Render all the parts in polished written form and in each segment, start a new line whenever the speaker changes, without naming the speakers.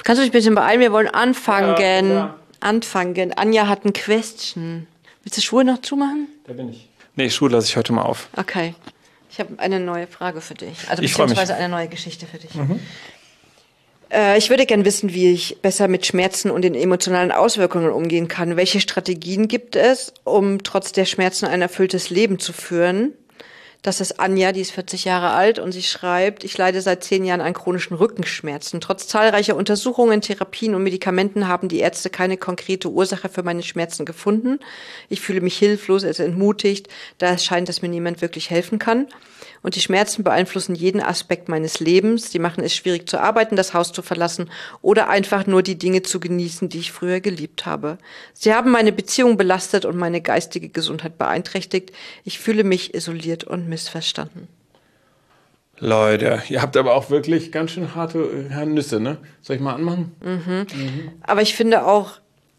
Kannst du dich ein bisschen beeilen? Wir wollen anfangen.
Ja.
Anfangen. Anja hat ein Question. Willst du die Schuhe noch zumachen?
Da bin ich. Nee, Schuhe lasse ich heute mal auf.
Okay. Ich habe eine neue Frage für dich. Also
Ich freu mich.
beziehungsweise eine neue Geschichte für dich. Ich würde gerne wissen, wie ich besser mit Schmerzen und den emotionalen Auswirkungen umgehen kann. Welche Strategien gibt es, um trotz der Schmerzen ein erfülltes Leben zu führen? Das ist Anja, die ist 40 Jahre alt und sie schreibt, ich leide seit 10 Jahren an chronischen Rückenschmerzen. Trotz zahlreicher Untersuchungen, Therapien und Medikamenten haben die Ärzte keine konkrete Ursache für meine Schmerzen gefunden. Ich fühle mich hilflos, entmutigt, da es scheint, dass mir niemand wirklich helfen kann. Und die Schmerzen beeinflussen jeden Aspekt meines Lebens. Die machen es schwierig zu arbeiten, das Haus zu verlassen oder einfach nur die Dinge zu genießen, die ich früher geliebt habe. Sie haben meine Beziehung belastet und meine geistige Gesundheit beeinträchtigt. Ich fühle mich isoliert und missverstanden.
Leute, ihr habt aber auch wirklich ganz schön harte Nüsse, ne? Soll ich mal anmachen?
Aber ich finde auch,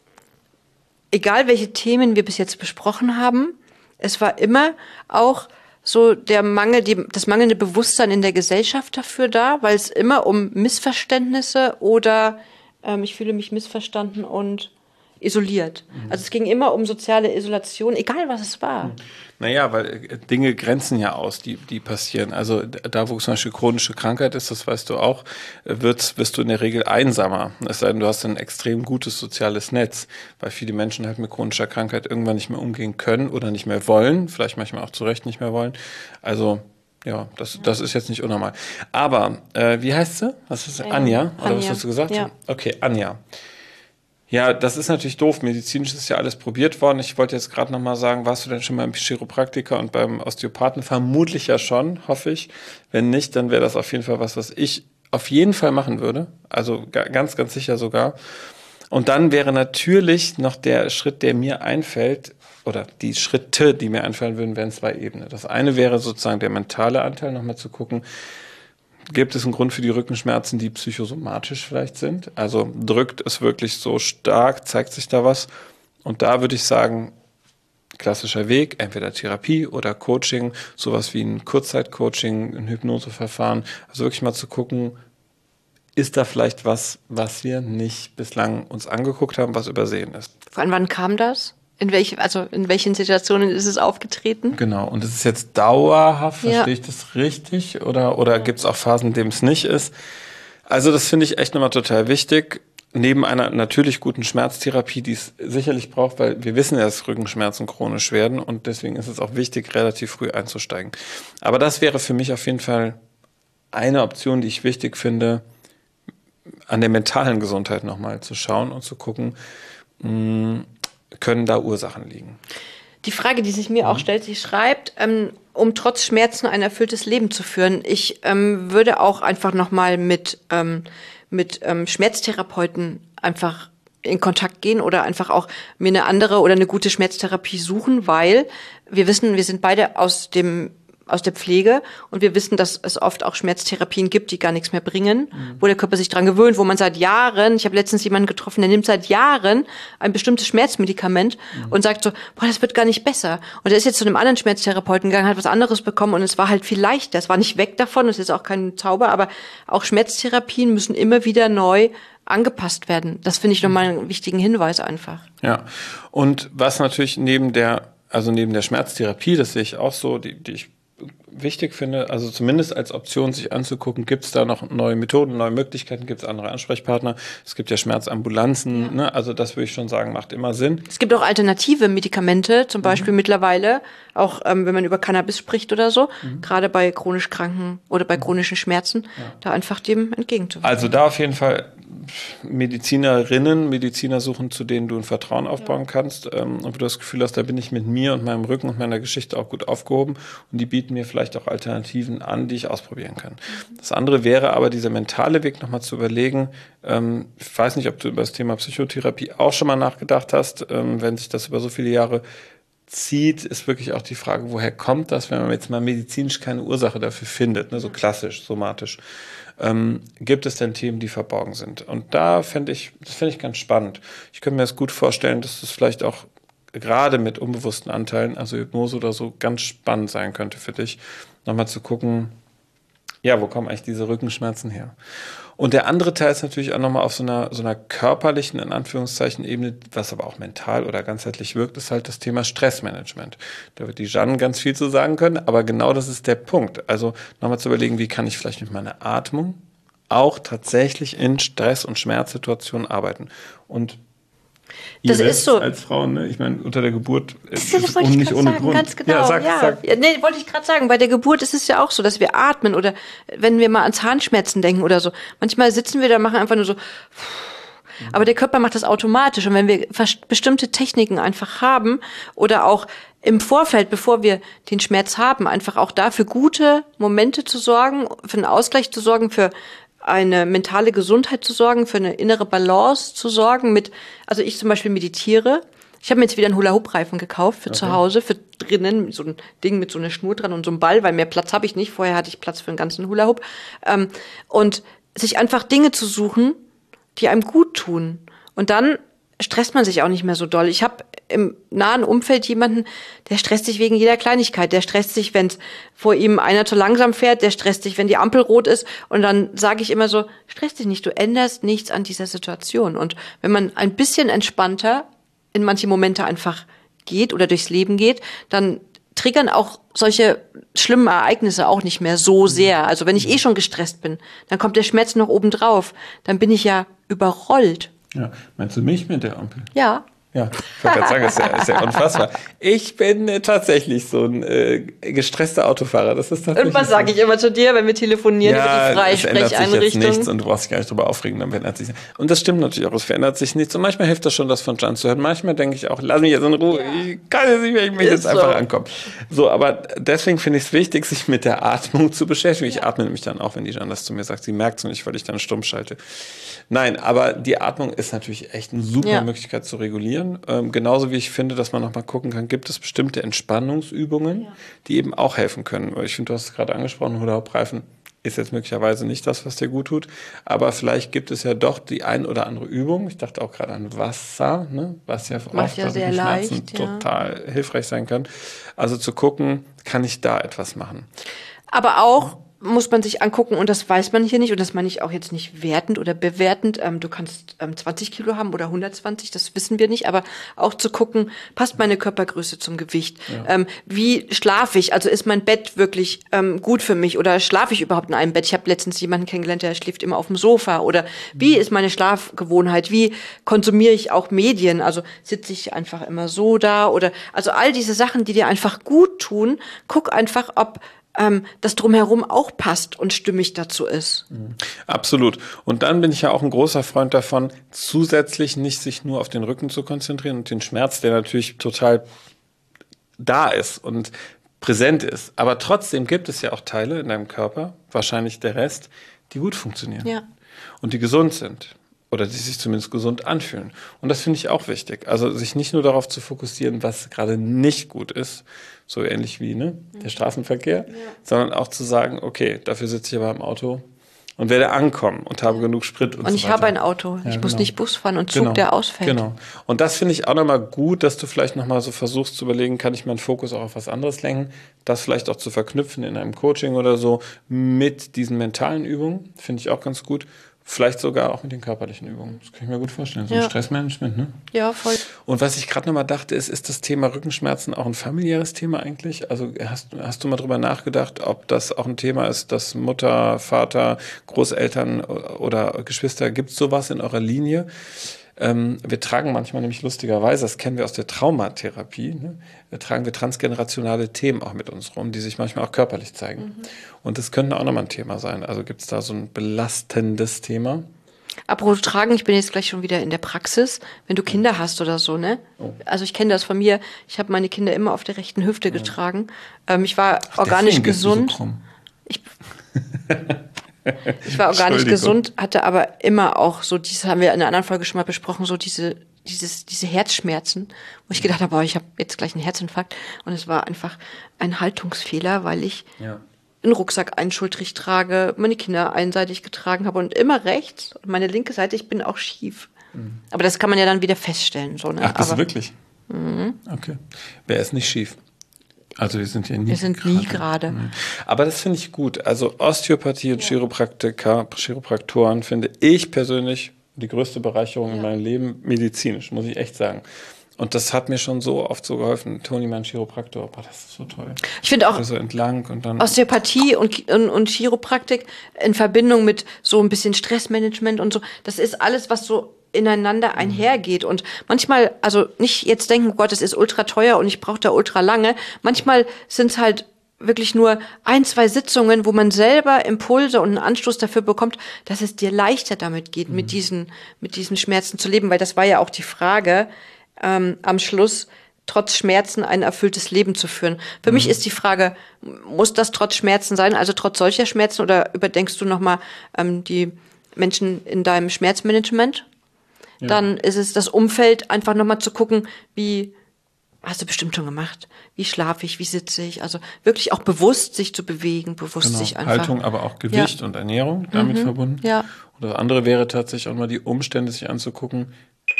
egal welche Themen wir bis jetzt besprochen haben, es war immer auch so das mangelnde Bewusstsein in der Gesellschaft dafür da, weil es immer um Missverständnisse oder ich fühle mich missverstanden und isoliert. Also es ging immer um soziale Isolation, egal was es war.
Naja, weil Dinge grenzen ja aus, die passieren. Also da, wo zum Beispiel chronische Krankheit ist, das weißt du auch, wirst du in der Regel einsamer. Es sei denn, du hast ein extrem gutes soziales Netz, weil viele Menschen halt mit chronischer Krankheit irgendwann nicht mehr umgehen können oder nicht mehr wollen, vielleicht manchmal auch zu Recht nicht mehr wollen. Also ja, das ist jetzt nicht unnormal. Aber wie heißt sie? Was ist Anja? Oder was hast du gesagt?
Ja.
Okay, Anja. Ja, das ist natürlich doof. Medizinisch ist ja alles probiert worden. Ich wollte jetzt gerade nochmal sagen, warst du denn schon beim Chiropraktiker und beim Osteopathen? Vermutlich ja schon, hoffe ich. Wenn nicht, dann wäre das auf jeden Fall was ich auf jeden Fall machen würde. Also ganz, ganz sicher sogar. Und dann wäre natürlich noch der Schritt, der mir einfällt, oder die Schritte, die mir einfallen würden, wären 2 Ebenen. Das eine wäre sozusagen der mentale Anteil, nochmal zu gucken, gibt es einen Grund für die Rückenschmerzen, die psychosomatisch vielleicht sind? Also drückt es wirklich so stark, zeigt sich da was? Und da würde ich sagen, klassischer Weg, entweder Therapie oder Coaching, sowas wie ein Kurzzeitcoaching, ein Hypnoseverfahren. Also wirklich mal zu gucken, ist da vielleicht was wir nicht bislang uns angeguckt haben, was übersehen ist.
Von wann kam das? In welchen Situationen ist es aufgetreten?
Genau, und ist es jetzt dauerhaft,
Ja.
verstehe ich das richtig? Oder gibt es auch Phasen, in denen es nicht ist? Also das finde ich echt nochmal total wichtig. Neben einer natürlich guten Schmerztherapie, die es sicherlich braucht, weil wir wissen ja, dass Rückenschmerzen chronisch werden und deswegen ist es auch wichtig, relativ früh einzusteigen. Aber das wäre für mich auf jeden Fall eine Option, die ich wichtig finde, an der mentalen Gesundheit nochmal zu schauen und zu gucken, können da Ursachen liegen.
Die Frage, die sich mir auch stellt, sie schreibt, um trotz Schmerzen ein erfülltes Leben zu führen. Ich würde auch einfach nochmal mit Schmerztherapeuten einfach in Kontakt gehen oder einfach auch mir eine andere oder eine gute Schmerztherapie suchen, weil wir wissen, wir sind beide aus der Pflege und wir wissen, dass es oft auch Schmerztherapien gibt, die gar nichts mehr bringen, wo der Körper sich dran gewöhnt, wo man seit Jahren, ich habe letztens jemanden getroffen, der nimmt seit Jahren ein bestimmtes Schmerzmedikament und sagt so, boah, das wird gar nicht besser. Und er ist jetzt zu einem anderen Schmerztherapeuten gegangen, hat was anderes bekommen und es war halt viel leichter. Es war nicht weg davon, es ist auch kein Zauber, aber auch Schmerztherapien müssen immer wieder neu angepasst werden. Das finde ich nochmal einen wichtigen Hinweis einfach.
Ja, und was natürlich neben der Schmerztherapie, das sehe ich auch so, die ich wichtig finde, also zumindest als Option sich anzugucken, gibt es da noch neue Methoden, neue Möglichkeiten, gibt es andere Ansprechpartner, es gibt ja Schmerzambulanzen, ne? Also das würde ich schon sagen, macht immer Sinn.
Es gibt auch alternative Medikamente, zum Beispiel mittlerweile, auch wenn man über Cannabis spricht oder so, gerade bei chronisch Kranken oder bei chronischen Schmerzen, da einfach dem entgegenzuwirken.
Also da auf jeden Fall Mediziner suchen, zu denen du ein Vertrauen aufbauen kannst und wo du das Gefühl hast, da bin ich mit mir und meinem Rücken und meiner Geschichte auch gut aufgehoben und die bieten mir vielleicht auch Alternativen an, die ich ausprobieren kann. Das andere wäre aber dieser mentale Weg, nochmal zu überlegen, ich weiß nicht, ob du über das Thema Psychotherapie auch schon mal nachgedacht hast, wenn sich das über so viele Jahre zieht, ist wirklich auch die Frage, woher kommt das, wenn man jetzt mal medizinisch keine Ursache dafür findet, ne, so klassisch, somatisch. Gibt es denn Themen, die verborgen sind? Und das fände ich ganz spannend. Ich könnte mir das gut vorstellen, dass das vielleicht auch gerade mit unbewussten Anteilen, also Hypnose oder so, ganz spannend sein könnte für dich, nochmal zu gucken, Ja, wo kommen eigentlich diese Rückenschmerzen her? Und der andere Teil ist natürlich auch nochmal auf so einer körperlichen, in Anführungszeichen, Ebene, was aber auch mental oder ganzheitlich wirkt, ist halt das Thema Stressmanagement. Da wird die Jeanne ganz viel zu sagen können, aber genau das ist der Punkt. Also nochmal zu überlegen, wie kann ich vielleicht mit meiner Atmung auch tatsächlich in Stress- und Schmerzsituationen arbeiten. Und
das ist so.
Als Frau, ne? Ich meine, unter der Geburt
ist es nicht ohne
Grund.
Ganz genau.
Ja, sag.
Nee, wollte ich gerade sagen. Bei der Geburt ist es ja auch so, dass wir atmen oder wenn wir mal an Zahnschmerzen denken oder so. Manchmal sitzen wir da, machen einfach nur so. Aber der Körper macht das automatisch. Und wenn wir bestimmte Techniken einfach haben oder auch im Vorfeld, bevor wir den Schmerz haben, einfach auch da für gute Momente zu sorgen, für einen Ausgleich zu sorgen, für eine mentale Gesundheit zu sorgen, für eine innere Balance zu sorgen also ich zum Beispiel meditiere. Ich habe mir jetzt wieder einen Hula-Hoop-Reifen gekauft für zu Hause, für drinnen, so ein Ding mit so einer Schnur dran und so einem Ball, weil mehr Platz habe ich nicht. Vorher hatte ich Platz für einen ganzen Hula-Hoop. Und sich einfach Dinge zu suchen, die einem gut tun. Und dann stresst man sich auch nicht mehr so doll. Ich habe im nahen Umfeld jemanden, der stresst sich wegen jeder Kleinigkeit. Der stresst sich, wenn vor ihm einer zu langsam fährt. Der stresst sich, wenn die Ampel rot ist. Und dann sage ich immer so, stress dich nicht, du änderst nichts an dieser Situation. Und wenn man ein bisschen entspannter in manche Momente einfach geht oder durchs Leben geht, dann triggern auch solche schlimmen Ereignisse auch nicht mehr so sehr. Also wenn ich eh schon gestresst bin, dann kommt der Schmerz noch oben drauf. Dann bin ich ja überrollt.
Ja, meinst du mich mit der Ampel?
Ja.
Ja, ich wollte gerade sagen, ist ja unfassbar. Ich bin tatsächlich so ein gestresster Autofahrer. Das ist tatsächlich.
Und was sage ich immer zu dir, wenn wir telefonieren über die
Freisprecheinrichtung? Es ändert sich jetzt nichts und du brauchst dich gar nicht drüber aufregen, dann verändert sich. Und das stimmt natürlich auch, es verändert sich nichts. Und manchmal hilft das schon, das von Jan zu hören. Manchmal denke ich auch, lass mich jetzt in Ruhe. Ja. Ich kann jetzt nicht, wenn ich mich jetzt einfach ankomme. So, aber deswegen finde ich es wichtig, sich mit der Atmung zu beschäftigen. Ich atme nämlich dann auch, wenn die Jan das zu mir sagt. Sie merkt es nicht, weil ich dann stumm schalte. Nein, aber die Atmung ist natürlich echt eine super Möglichkeit zu regulieren. Genauso wie ich finde, dass man noch mal gucken kann, gibt es bestimmte Entspannungsübungen, die eben auch helfen können. Ich finde, du hast es gerade angesprochen, Hula-Hoop-Reifen ist jetzt möglicherweise nicht das, was dir gut tut, aber vielleicht gibt es ja doch die ein oder andere Übung. Ich dachte auch gerade an Wasser, ne? Was ja
macht ja sehr leicht,
total hilfreich sein kann. Also zu gucken, kann ich da etwas machen?
Aber auch muss man sich angucken, und das weiß man hier nicht, und das meine ich auch jetzt nicht wertend oder bewertend, du kannst 20 Kilo haben oder 120, das wissen wir nicht, aber auch zu gucken, passt meine Körpergröße zum Gewicht? Ja. Wie schlafe ich? Also ist mein Bett wirklich gut für mich oder schlafe ich überhaupt in einem Bett? Ich habe letztens jemanden kennengelernt, der schläft immer auf dem Sofa. Oder wie ist meine Schlafgewohnheit? Wie konsumiere ich auch Medien? Also sitze ich einfach immer so da? Oder also all diese Sachen, die dir einfach gut tun, guck einfach, ob das Drumherum auch passt und stimmig dazu ist.
Absolut. Und dann bin ich ja auch ein großer Freund davon, zusätzlich nicht sich nur auf den Rücken zu konzentrieren und den Schmerz, der natürlich total da ist und präsent ist. Aber trotzdem gibt es ja auch Teile in deinem Körper, wahrscheinlich der Rest, die gut funktionieren.
Ja.
Und die gesund sind. Oder die sich zumindest gesund anfühlen. Und das finde ich auch wichtig. Also sich nicht nur darauf zu fokussieren, was gerade nicht gut ist, so ähnlich wie der Straßenverkehr, sondern auch zu sagen, okay, dafür sitze ich aber im Auto und werde ankommen und habe genug Sprit und so
ich
weiter.
habe ein Auto. Ich muss nicht Bus fahren und Zug, der ausfällt.
Genau. Und das finde ich auch nochmal gut, dass du vielleicht nochmal so versuchst zu überlegen, kann ich meinen Fokus auch auf was anderes lenken, das vielleicht auch zu verknüpfen in einem Coaching oder so mit diesen mentalen Übungen, finde ich auch ganz gut. Vielleicht sogar auch mit den körperlichen Übungen. Das kann ich mir gut vorstellen. So ein Stressmanagement, ne?
Ja, voll.
Und was ich gerade nochmal dachte, ist das Thema Rückenschmerzen auch ein familiäres Thema eigentlich? Also hast du mal drüber nachgedacht, ob das auch ein Thema ist, dass Mutter, Vater, Großeltern oder Geschwister, gibt es sowas in eurer Linie? Wir tragen manchmal nämlich lustigerweise, das kennen wir aus der Traumatherapie, tragen wir transgenerationale Themen auch mit uns rum, die sich manchmal auch körperlich zeigen. Und das könnte auch nochmal ein Thema sein. Also gibt es da so ein belastendes Thema?
Apropos tragen, ich bin jetzt gleich schon wieder in der Praxis, wenn du Kinder hast oder so, ne? Oh. Also ich kenne das von mir, ich habe meine Kinder immer auf der rechten Hüfte getragen. Ich war organisch gesund. So krumm. Ich war organisch gesund, hatte aber immer auch so, das haben wir in einer anderen Folge schon mal besprochen, so diese Herzschmerzen, wo ich gedacht habe, ich habe jetzt gleich einen Herzinfarkt. Und es war einfach ein Haltungsfehler, weil ich einen Rucksack einschultrig trage, meine Kinder einseitig getragen habe und immer rechts und meine linke Seite, ich bin auch schief. Aber das kann man ja dann wieder feststellen. So, ne?
Ach, bist du wirklich? Okay. Wer ist nicht schief? Also wir sind
Wir sind nie gerade.
Aber das finde ich gut. Also Osteopathie und Chiropraktoren finde ich persönlich die größte Bereicherung in meinem Leben, medizinisch, muss ich echt sagen. Und das hat mir schon so oft so geholfen. Toni, mein Chiropraktor, boah, das ist so toll.
Ich finde auch
so entlang und dann
Osteopathie und Chiropraktik in Verbindung mit so ein bisschen Stressmanagement und so, das ist alles, was so ineinander einhergeht. Und manchmal, also nicht jetzt denken, oh Gott, es ist ultra teuer und ich brauche da ultra lange. Manchmal sind es halt wirklich nur 1, 2 Sitzungen, wo man selber Impulse und einen Anstoß dafür bekommt, dass es dir leichter damit geht, mit diesen Schmerzen zu leben. Weil das war ja auch die Frage am Schluss, trotz Schmerzen ein erfülltes Leben zu führen. Für mich ist die Frage, muss das trotz Schmerzen sein, also trotz solcher Schmerzen, oder überdenkst du nochmal die Menschen in deinem Schmerzmanagement? Ja. Dann ist es das Umfeld, einfach nochmal zu gucken, wie, hast du bestimmt schon gemacht, wie schlafe ich, wie sitze ich, also wirklich auch bewusst sich zu bewegen, bewusst sich einfach.
Haltung, aber auch Gewicht und Ernährung damit verbunden. Ja. Und das andere wäre tatsächlich auch mal die Umstände sich anzugucken.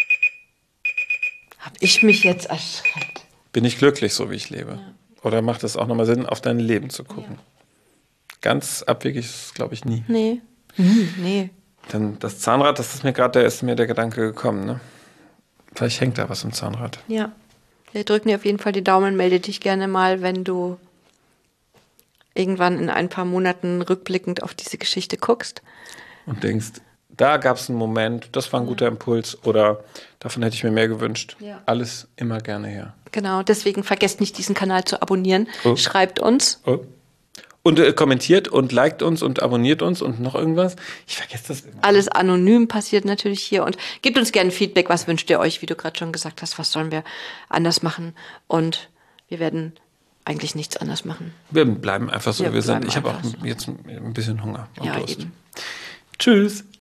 Habe ich mich jetzt erschreckt?
Bin ich glücklich, so wie ich lebe? Ja. Oder macht es auch nochmal Sinn, auf dein Leben zu gucken? Ja. Ganz abwegig ist es, glaube ich, nie.
Nee. Nee.
Dann das Zahnrad, das ist mir gerade der Gedanke gekommen. Ne? Vielleicht hängt da was im Zahnrad.
Ja. Wir drücken dir auf jeden Fall die Daumen. Melde dich gerne mal, wenn du irgendwann in ein paar Monaten rückblickend auf diese Geschichte guckst.
Und denkst, da gab es einen Moment, das war ein guter Impuls oder davon hätte ich mir mehr gewünscht. Ja. Alles immer gerne her.
Genau, deswegen vergesst nicht, diesen Kanal zu abonnieren. Oh. Schreibt uns.
Oh. Und kommentiert und liked uns und abonniert uns und noch irgendwas. Ich vergesse das immer.
Alles anonym passiert natürlich hier. Und gebt uns gerne Feedback. Was wünscht ihr euch, wie du gerade schon gesagt hast? Was sollen wir anders machen? Und wir werden eigentlich nichts anders machen.
Wir bleiben einfach so, wie wir sind. Ich habe auch jetzt ein bisschen Hunger und Durst.
Eben.
Tschüss.